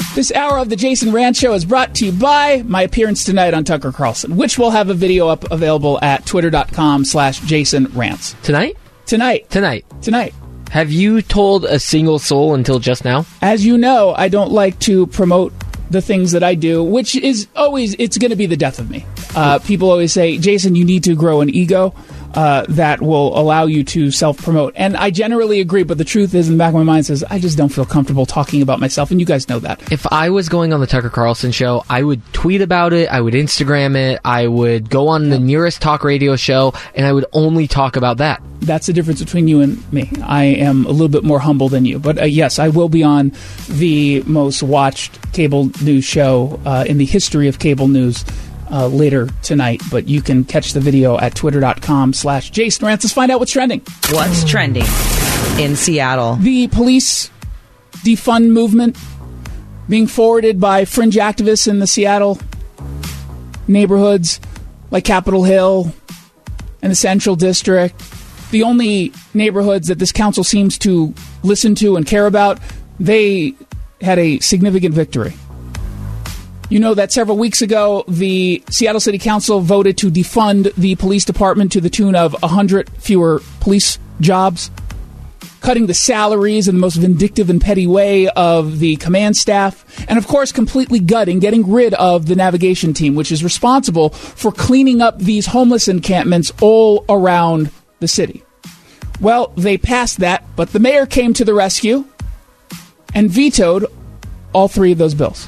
This hour of the Jason Rantz Show is brought to you by my appearance tonight on Tucker Carlson, which will have a video up available at twitter.com/Jason Rantz. Tonight? Tonight. Have you told a single soul until just now? As you know, I don't like to promote the things that I do, which is always, it's going to be the death of me. People always say, Jason, you need to grow an ego that will allow you to self-promote. And I generally agree, but the truth is, in the back of my mind says, I just don't feel comfortable talking about myself, and you guys know that. If I was going on the Tucker Carlson show, I would tweet about it, I would Instagram it, I would go on the nearest talk radio show, and I would only talk about that. That's the difference between you and me. I am a little bit more humble than you. But yes, I will be on the most watched cable news show in the history of cable news later tonight. But you can catch the video at twitter.com/Jason Rantz. Let's find out what's trending. What's trending in Seattle? The police defund movement being forwarded by fringe activists in the Seattle neighborhoods like Capitol Hill and the Central District. The only neighborhoods that this council seems to listen to and care about, they had a significant victory. You know that several weeks ago, the Seattle City Council voted to defund the police department to the tune of 100 fewer police jobs, cutting the salaries in the most vindictive and petty way of the command staff, and of course completely getting rid of the navigation team, which is responsible for cleaning up these homeless encampments all around the city. Well, they passed that, but the mayor came to the rescue and vetoed all three of those bills.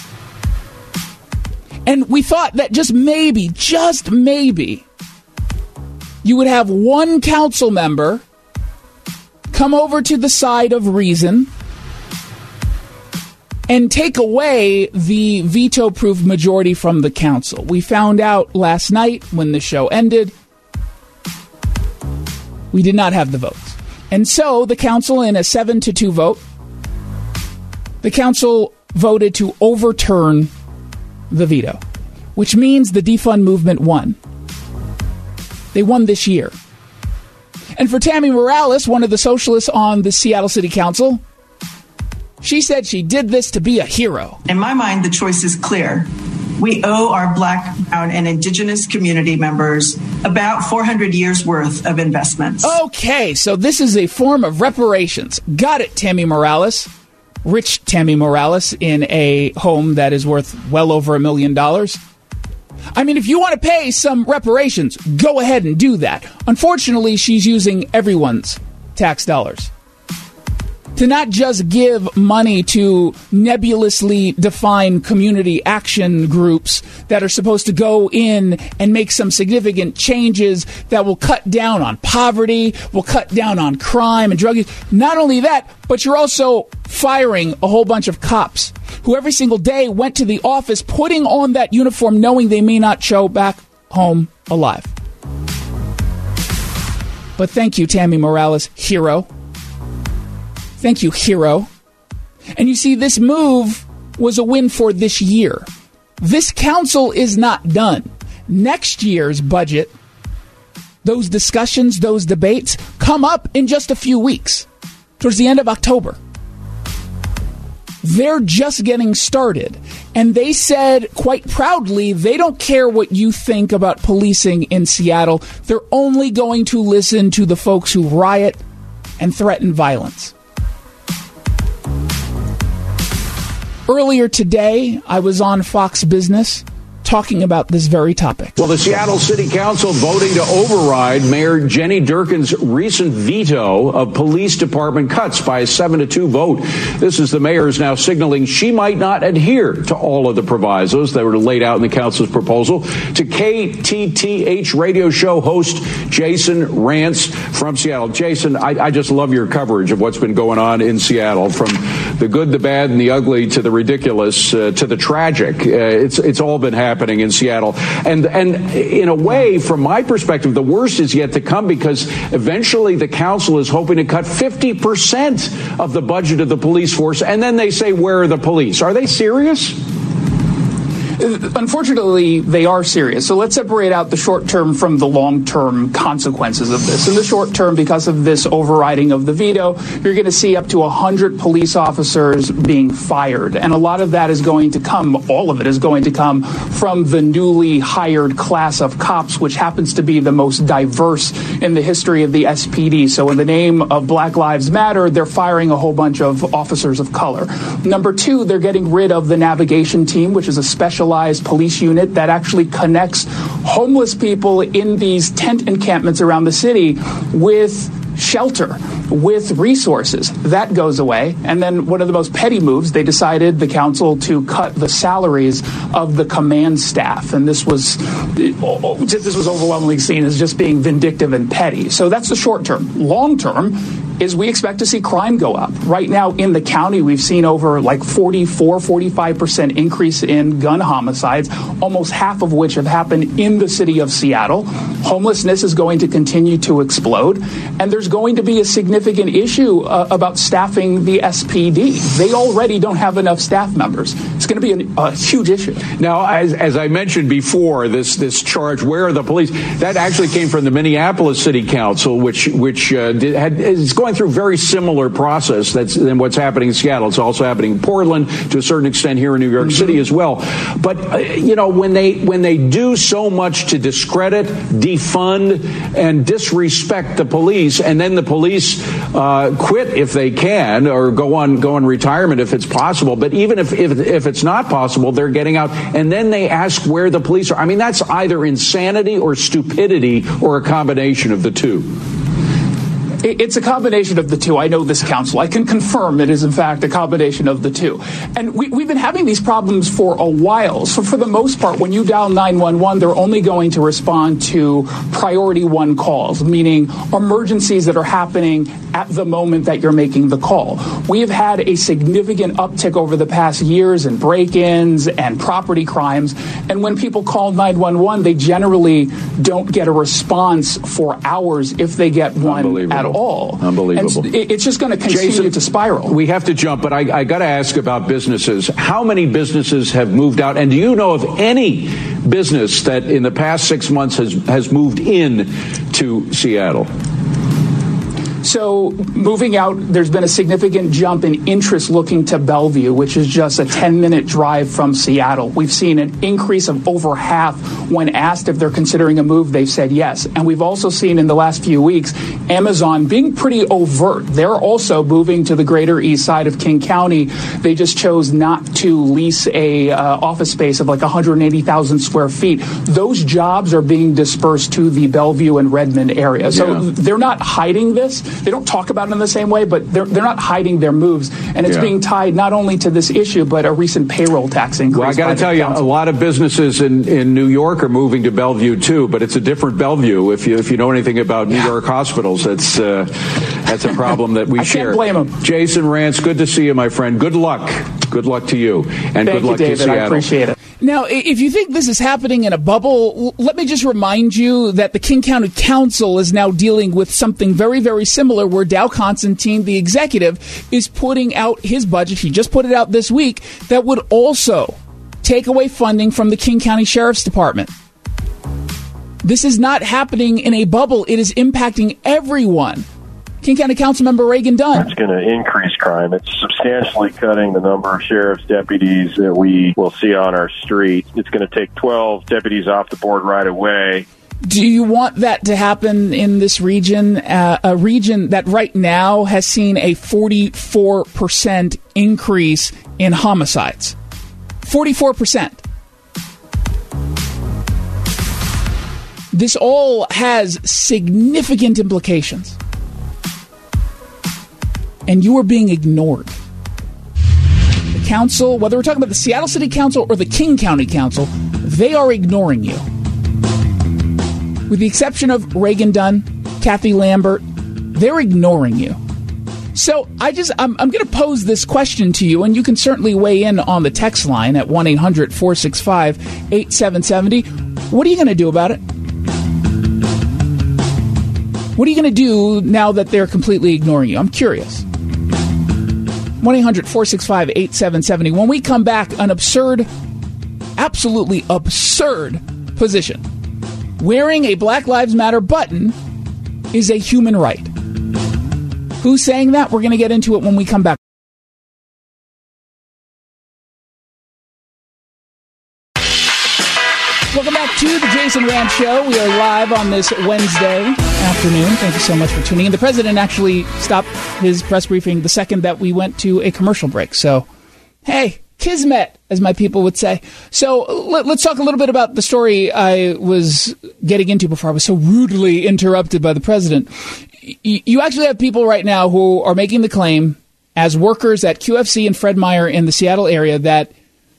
And we thought that just maybe, you would have one council member come over to the side of reason and take away the veto-proof majority from the council. We found out last night when the show ended, we did not have the votes. And so the council, in a 7-2 vote, the council voted to overturn the veto, which means the defund movement won. They won this year. And for Tammy Morales, one of the socialists on the Seattle City Council, she said she did this to be a hero. In my mind, the choice is clear. We owe our Black, Brown, and Indigenous community members about 400 years worth of investments. Okay, so this is a form of reparations. Got it, Tammy Morales. Rich Tammy Morales in a home that is worth well over $1 million. I mean, if you want to pay some reparations, go ahead and do that. Unfortunately, she's using everyone's tax dollars to not just give money to nebulously defined community action groups that are supposed to go in and make some significant changes that will cut down on poverty, will cut down on crime and drug use. Not only that, but you're also firing a whole bunch of cops who every single day went to the office putting on that uniform knowing they may not show back home alive. But thank you, Tammy Morales, hero. Thank you, hero. And you see, this move was a win for this year. This council is not done. Next year's budget, those discussions, those debates, come up in just a few weeks, towards the end of October. They're just getting started. And they said quite proudly, they don't care what you think about policing in Seattle. They're only going to listen to the folks who riot and threaten violence. Earlier today, I was on Fox Business talking about this very topic. Well, the Seattle City Council voting to override Mayor Jenny Durkan's recent veto of police department cuts by a 7-2 vote. This is the mayor is now signaling she might not adhere to all of the provisos that were laid out in the council's proposal. To KTTH radio show host Jason Rantz from Seattle. Jason, I just love your coverage of what's been going on in Seattle, from the good, the bad, and the ugly to the ridiculous to the tragic. It's all been happening in Seattle. And in a way, from my perspective, the worst is yet to come, because eventually the council is hoping to cut 50% of the budget of the police force. And then they say, where are the police? Are they serious? Unfortunately, they are serious. So let's separate out the short term from the long term consequences of this. In the short term, because of this overriding of the veto, you're going to see up to 100 police officers being fired. And a lot of that is going to come, all of it is going to come from the newly hired class of cops, which happens to be the most diverse in the history of the SPD. So in the name of Black Lives Matter, they're firing a whole bunch of officers of color. Number two, they're getting rid of the navigation team, which is a specialized police unit that actually connects homeless people in these tent encampments around the city with shelter, with resources. That goes away. And then one of the most petty moves, they decided, the council, to cut the salaries of the command staff. And this was overwhelmingly seen as just being vindictive and petty. So that's the short term. Long term is we expect to see crime go up. Right now in the county, we've seen over 45% increase in gun homicides, almost half of which have happened in the city of Seattle. Homelessness is going to continue to explode, and there's going to be a significant issue about staffing the SPD. They already don't have enough staff members. It's going to be a huge issue. Now, as I mentioned before, this charge, where are the police, that actually came from the Minneapolis City Council, which is going through very similar process than what's happening in Seattle. It's also happening in Portland, to a certain extent here in New York City as well. But when they do so much to discredit, defund, and disrespect the police, and then the police quit if they can, or go on retirement if it's possible. But even if it's not possible, they're getting out, and then they ask where the police are. I mean, that's either insanity or stupidity, or a combination of the two. It's a combination of the two. I know this council. I can confirm it is, in fact, a combination of the two. And we've been having these problems for a while. So for the most part, when you dial 911, they're only going to respond to priority one calls, meaning emergencies that are happening at the moment that you're making the call. We have had a significant uptick over the past years in break-ins and property crimes. And when people call 911, they generally don't get a response for hours, if they get one at all. Unbelievable. And it's just going to continue Jason, to spiral. We have to jump, but I got to ask about businesses. How many businesses have moved out? And do you know of any business that in the past 6 months has moved in to Seattle? So moving out, there's been a significant jump in interest looking to Bellevue, which is just a 10-minute drive from Seattle. We've seen an increase of over half when asked if they're considering a move. They've said yes. And we've also seen in the last few weeks, Amazon being pretty overt. They're also moving to the greater east side of King County. They just chose not to lease a office space of 180,000 square feet. Those jobs are being dispersed to the Bellevue and Redmond area. So they're not hiding this. They don't talk about it in the same way, but they're not hiding their moves. And it's being tied not only to this issue, but a recent payroll tax increase. Well, I got to tell you, a lot of businesses in New York are moving to Bellevue, too, but it's a different Bellevue. If you know anything about New York hospitals, that's a problem that we share. I can't blame them. Jason Rantz, good to see you, my friend. Good luck. Good luck to you. And good luck David. to Seattle. I appreciate it. Now, if you think this is happening in a bubble, let me just remind you that the King County Council is now dealing with something very, very similar, where Dow Constantine, the executive, is putting out his budget. He just put it out this week, that would also take away funding from the King County Sheriff's Department. This is not happening in a bubble. It is impacting everyone. King County Councilmember Reagan Dunn. It's going to increase crime. It's substantially cutting the number of sheriff's deputies that we will see on our street. It's going to take 12 deputies off the board right away. Do you want that to happen in this region, a region that right now has seen a 44% increase in homicides? 44%. This all has significant implications. And you are being ignored. The council, whether we're talking about the Seattle City Council or the King County Council, they are ignoring you. With the exception of Reagan Dunn, Kathy Lambert, they're ignoring you. So I'm going to pose this question to you, and you can certainly weigh in on the text line at 1-800-465-8770. What are you going to do about it? What are you going to do now that they're completely ignoring you? I'm curious. 1-800-465-8770. When we come back, an absurd absolutely absurd position. Wearing a Black Lives Matter button is a human right. Who's saying that? We're going to get into it when we come back. Welcome back to the Jason Rand Show. We are live on this Wednesday afternoon. Thank you so much for tuning in. The president actually stopped his press briefing the second that we went to a commercial break. So, hey, kismet, as my people would say. So let's talk a little bit about the story I was getting into before I was so rudely interrupted by the president. You actually have people right now who are making the claim as workers at QFC and Fred Meyer in the Seattle area that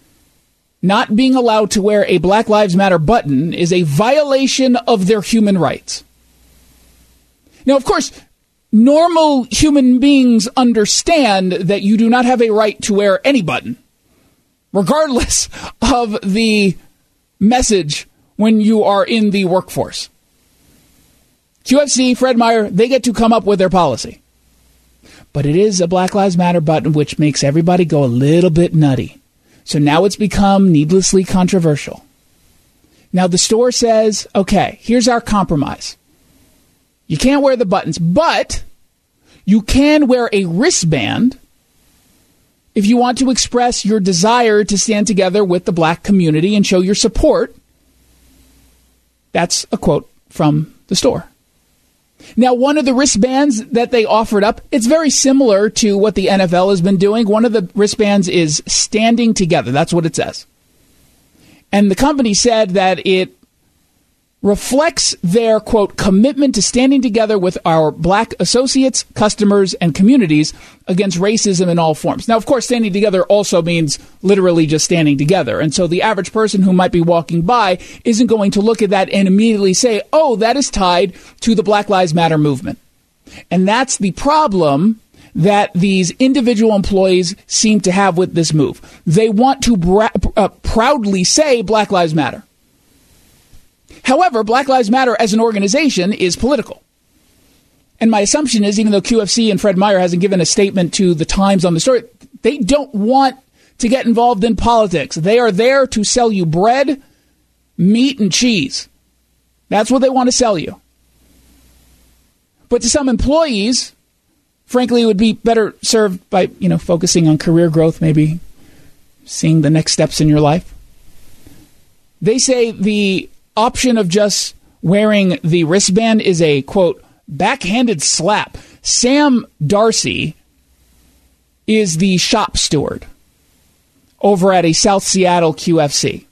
not being allowed to wear a Black Lives Matter button is a violation of their human rights. Now, of course, normal human beings understand that you do not have a right to wear any button, regardless of the message when you are in the workforce. QFC, Fred Meyer, they get to come up with their policy. But it is a Black Lives Matter button which makes everybody go a little bit nutty. So now it's become needlessly controversial. Now the store says, okay, here's our compromise. You can't wear the buttons, but you can wear a wristband if you want to express your desire to stand together with the black community and show your support. That's a quote from the store. Now, one of the wristbands that they offered up, it's very similar to what the NFL has been doing. One of the wristbands is standing together. That's what it says. And the company said that it reflects their, quote, commitment to standing together with our black associates, customers, and communities against racism in all forms. Now, of course, standing together also means literally just standing together. And so the average person who might be walking by isn't going to look at that and immediately say, oh, that is tied to the Black Lives Matter movement. And that's the problem that these individual employees seem to have with this move. They want to proudly say Black Lives Matter. However, Black Lives Matter as an organization is political. And my assumption is, even though QFC and Fred Meyer hasn't given a statement to the Times on the story, they don't want to get involved in politics. They are there to sell you bread, meat, and cheese. That's what they want to sell you. But to some employees, frankly, it would be better served by, focusing on career growth, maybe seeing the next steps in your life. They say the option of just wearing the wristband is a, quote, backhanded slap. Sam Darcy is the shop steward over at a South Seattle QFC.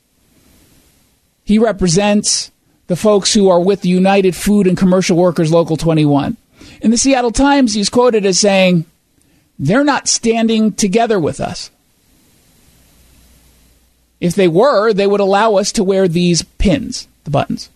He represents the folks who are with the United Food and Commercial Workers Local 21. In the Seattle Times, he's quoted as saying, they're not standing together with us. If they were, they would allow us to wear these pins, the buttons.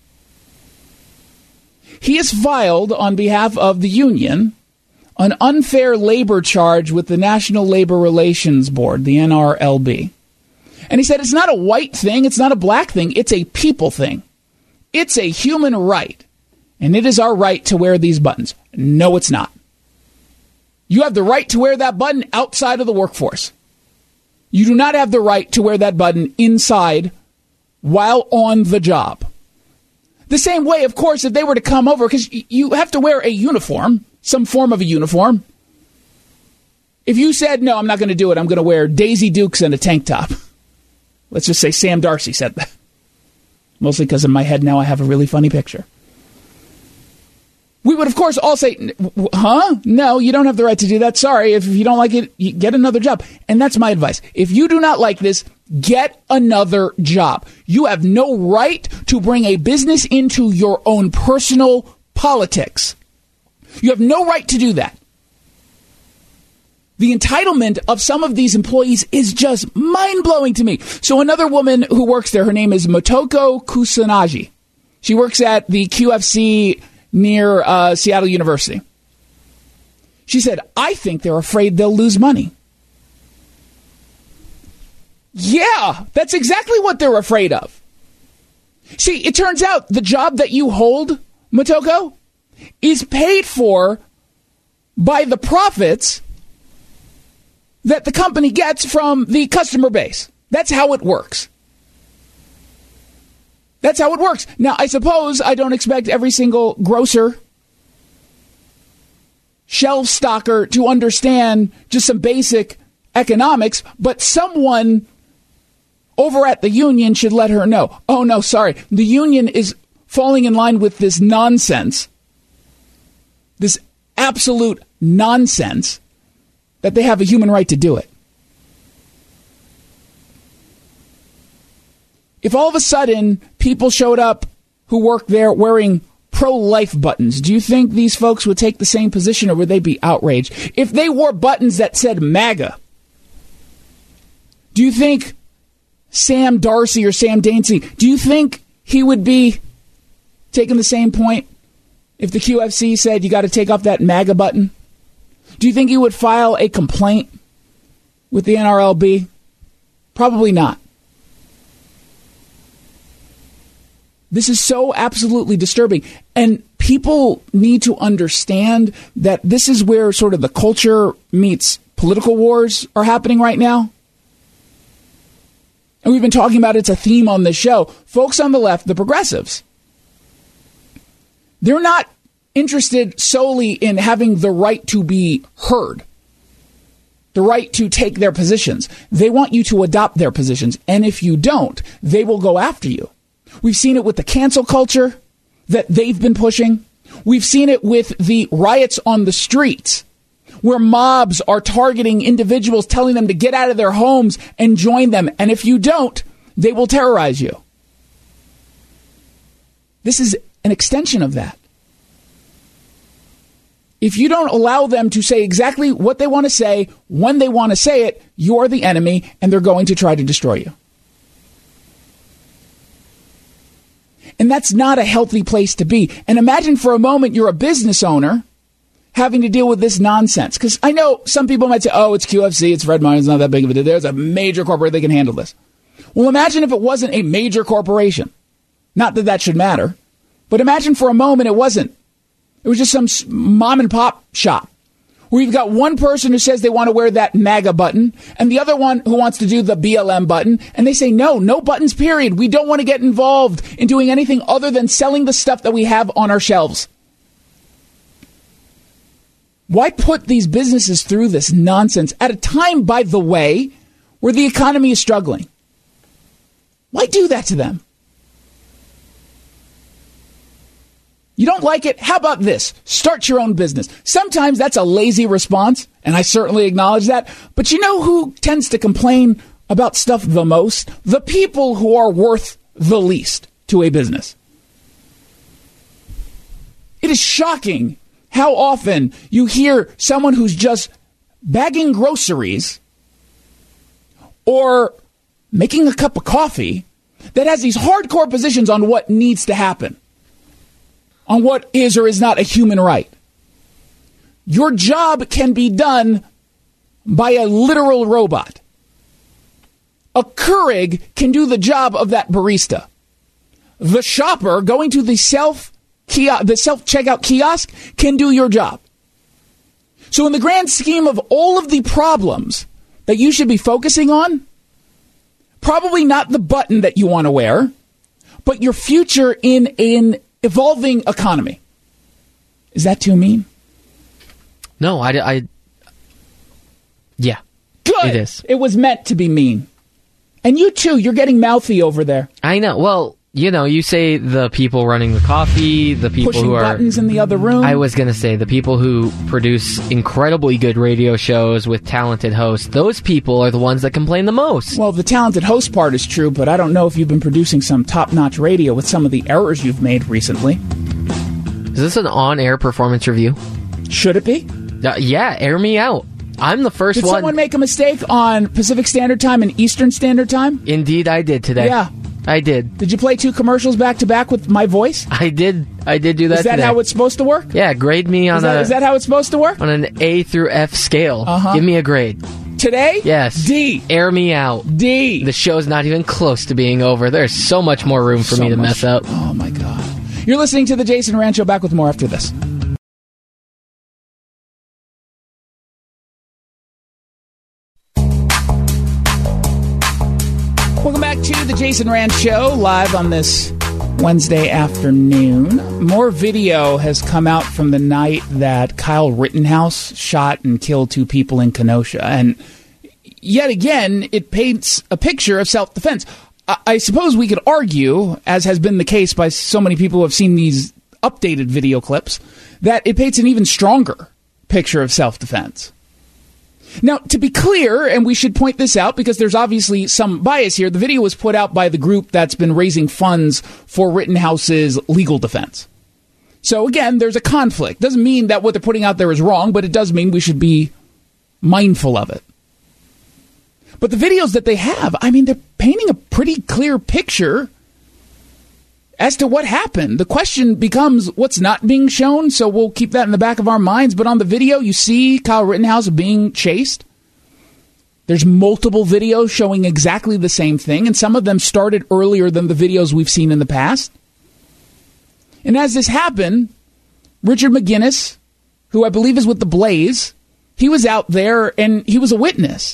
He has filed on behalf of the union an unfair labor charge with the National Labor Relations Board, the NRLB. And he said it's not a white thing, it's not a black thing, it's a people thing. It's a human right, and it is our right to wear these buttons. No, it's not. You have the right to wear that button outside of the workforce. You do not have the right to wear that button inside while on the job. The same way, of course, if they were to come over, because you have to wear a uniform, some form of a uniform. If you said, no, I'm not going to do it, I'm going to wear Daisy Dukes and a tank top. Let's just say Sam Darcy said that. Mostly because in my head now I have a really funny picture. We would, of course, all say, huh? No, you don't have the right to do that. Sorry, if you don't like it, you get another job. And that's my advice. If you do not like this, get another job. You have no right to bring a business into your own personal politics. You have no right to do that. The entitlement of some of these employees is just mind-blowing to me. So another woman who works there, her name is Motoko Kusanagi. She works at the QFC near Seattle University. She said, I think they're afraid they'll lose money. Yeah, that's exactly what they're afraid of. See, it turns out the job that you hold, Motoko, is paid for by the profits that the company gets from the customer base. That's how it works. That's how it works. Now, I suppose I don't expect every single grocer, shelf stocker to understand just some basic economics, but someone over at the union should let her know. Oh, no, sorry. The union is falling in line with this nonsense, this absolute nonsense, that they have a human right to do it. If all of a sudden people showed up who work there wearing pro-life buttons, do you think these folks would take the same position, or would they be outraged? If they wore buttons that said MAGA, do you think Sam Darcy or Sam Dainsey, do you think he would be taking the same point if the QFC said you got to take off that MAGA button? Do you think he would file a complaint with the NRLB? Probably not. This is so absolutely disturbing. And people need to understand that this is where sort of the culture meets political wars are happening right now. And we've been talking about it's a theme on this show. Folks on the left, the progressives, they're not interested solely in having the right to be heard, the right to take their positions. They want you to adopt their positions. And if you don't, they will go after you. We've seen it with the cancel culture that they've been pushing. We've seen it with the riots on the streets, where mobs are targeting individuals, telling them to get out of their homes and join them. And if you don't, they will terrorize you. This is an extension of that. If you don't allow them to say exactly what they want to say, when they want to say it, you're the enemy, and they're going to try to destroy you. And that's not a healthy place to be. And imagine for a moment you're a business owner having to deal with this nonsense. Because I know some people might say, oh, it's QFC, it's Fred Meyer, it's not that big of a deal. There's a major corporation, they can handle this. Well, imagine if it wasn't a major corporation. Not that that should matter. But imagine for a moment it wasn't. It was just some mom and pop shop where you've got one person who says they want to wear that MAGA button and the other one who wants to do the BLM button. And they say, no buttons, period. We don't want to get involved in doing anything other than selling the stuff that we have on our shelves. Why put these businesses through this nonsense at a time, by the way, where the economy is struggling? Why do that to them? You don't like it? How about this? Start your own business. Sometimes that's a lazy response, and I certainly acknowledge that. But you know who tends to complain about stuff the most? The people who are worth the least to a business. It is shocking how often you hear someone who's just bagging groceries or making a cup of coffee that has these hardcore positions on what needs to happen, on what is or is not a human right. Your job can be done by a literal robot. A Keurig can do the job of that barista. The shopper going to the self-checkout kiosk can do your job. So in the grand scheme of all of the problems that you should be focusing on, probably not the button that you want to wear, but your future in an evolving economy. Is that too mean? No, yeah. Good. It is. It was meant to be mean. And you too, you're getting mouthy over there. I know. Well, you know, you say the people running the coffee, the people pushing who are buttons in the other room. I was going to say the people who produce incredibly good radio shows with talented hosts. Those people are the ones that complain the most. Well, the talented host part is true, but I don't know if you've been producing some top-notch radio with some of the errors you've made recently. Is this an on-air performance review? Should it be? Yeah, air me out. I'm the first Did one. Did someone make a mistake on Pacific Standard Time and Eastern Standard Time? Indeed, I did today. Yeah. I did. Did you play 2 commercials back-to-back with my voice? I did do that today. Is that how it's supposed to work? Yeah, grade me on Is that how it's supposed to work? On an A through F scale. Uh-huh. Give me a grade. Today? Yes. D. Air me out. D. The show's not even close to being over. There's so much more room for me to mess up. Oh, my God. You're listening to The Jason Rand Show. Back with more after this. Welcome back to The Jason Rand Show, live on this Wednesday afternoon. More video has come out from the night that Kyle Rittenhouse shot and killed 2 people in Kenosha. And yet again, it paints a picture of self-defense. I suppose we could argue, as has been the case by so many people who have seen these updated video clips, that it paints an even stronger picture of self-defense. Now, to be clear, and we should point this out because there's obviously some bias here, the video was put out by the group that's been raising funds for Rittenhouse's legal defense. So again, there's a conflict. Doesn't mean that what they're putting out there is wrong, but it does mean we should be mindful of it. But the videos that they have, I mean, they're painting a pretty clear picture as to what happened. The question becomes what's not being shown, so we'll keep that in the back of our minds. But on the video, you see Kyle Rittenhouse being chased. There's multiple videos showing exactly the same thing, and some of them started earlier than the videos we've seen in the past. And as this happened, Richard McGinnis, who I believe is with the Blaze, he was out there and he was a witness.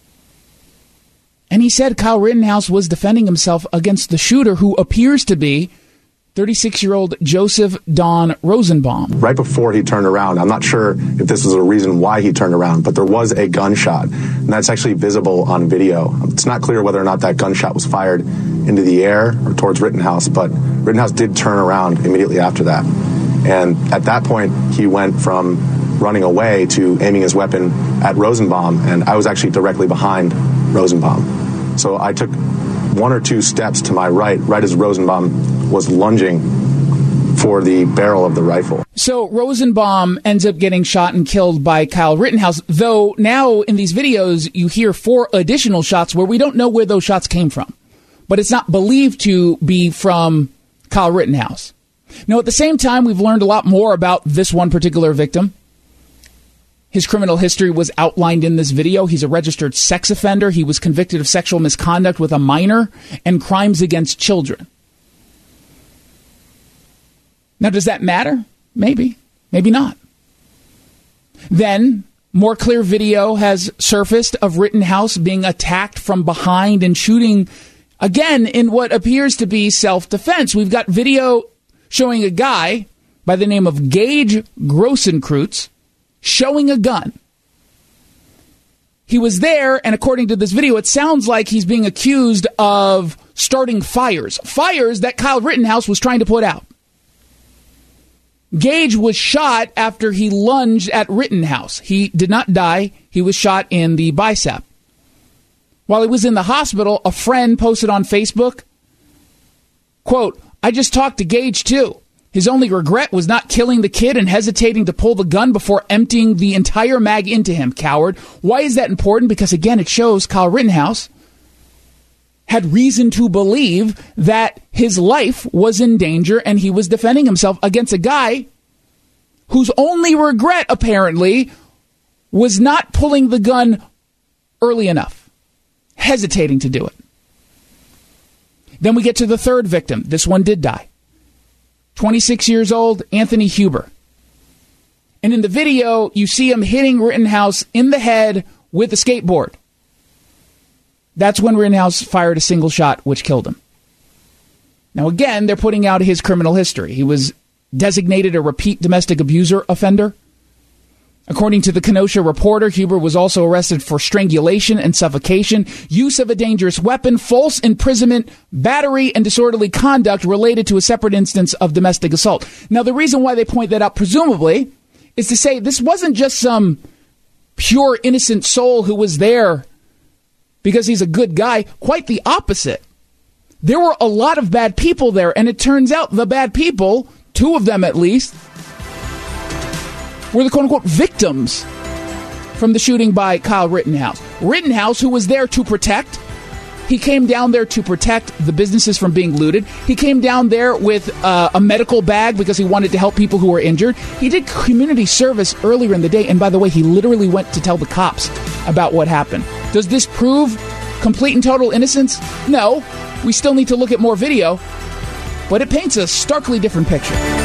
And he said Kyle Rittenhouse was defending himself against the shooter, who appears to be 36-year-old Joseph Don Rosenbaum. Right before he turned around, I'm not sure if this was a reason why he turned around, but there was a gunshot, and that's actually visible on video. It's not clear whether or not that gunshot was fired into the air or towards Rittenhouse, but Rittenhouse did turn around immediately after that. And at that point, he went from running away to aiming his weapon at Rosenbaum, and I was actually directly behind Rosenbaum. So I took 1 or 2 steps to my right as Rosenbaum was lunging for the barrel of the rifle. So Rosenbaum ends up getting shot and killed by Kyle Rittenhouse, though now in these videos you hear 4 additional shots where we don't know where those shots came from. But it's not believed to be from Kyle Rittenhouse. Now, at the same time, we've learned a lot more about this one particular victim. His criminal history was outlined in this video. He's a registered sex offender. He was convicted of sexual misconduct with a minor and crimes against children. Now, does that matter? Maybe. Maybe not. Then, more clear video has surfaced of Rittenhouse being attacked from behind and shooting, again, in what appears to be self-defense. We've got video showing a guy by the name of Gage Grossenkreutz showing a gun. He was there, and according to this video, it sounds like he's being accused of starting fires that Kyle Rittenhouse was trying to put out. Gage was shot after he lunged at Rittenhouse. He did not die. He was shot in the bicep. While he was in the hospital, a friend posted on Facebook, quote, "I just talked to Gage too. His only regret was not killing the kid and hesitating to pull the gun before emptying the entire mag into him, coward." Why is that important? Because, again, it shows Kyle Rittenhouse had reason to believe that his life was in danger and he was defending himself against a guy whose only regret, apparently, was not pulling the gun early enough, hesitating to do it. Then we get to the third victim. This one did die. 26 years old, Anthony Huber. And in the video, you see him hitting Rittenhouse in the head with a skateboard. That's when Rittenhouse fired a single shot, which killed him. Now, again, they're putting out his criminal history. He was designated a repeat domestic abuser offender. According to the Kenosha Reporter, Huber was also arrested for strangulation and suffocation, use of a dangerous weapon, false imprisonment, battery, and disorderly conduct related to a separate instance of domestic assault. Now, the reason why they point that out, presumably, is to say this wasn't just some pure innocent soul who was there because he's a good guy. Quite the opposite. There were a lot of bad people there, and it turns out the bad people, 2 of them at least, were the quote-unquote victims from the shooting by Kyle Rittenhouse. Rittenhouse, who was there to protect, he came down there to protect the businesses from being looted. He came down there with a medical bag because he wanted to help people who were injured. He did community service earlier in the day, and by the way, he literally went to tell the cops about what happened. Does this prove complete and total innocence? No. We still need to look at more video, but it paints a starkly different picture.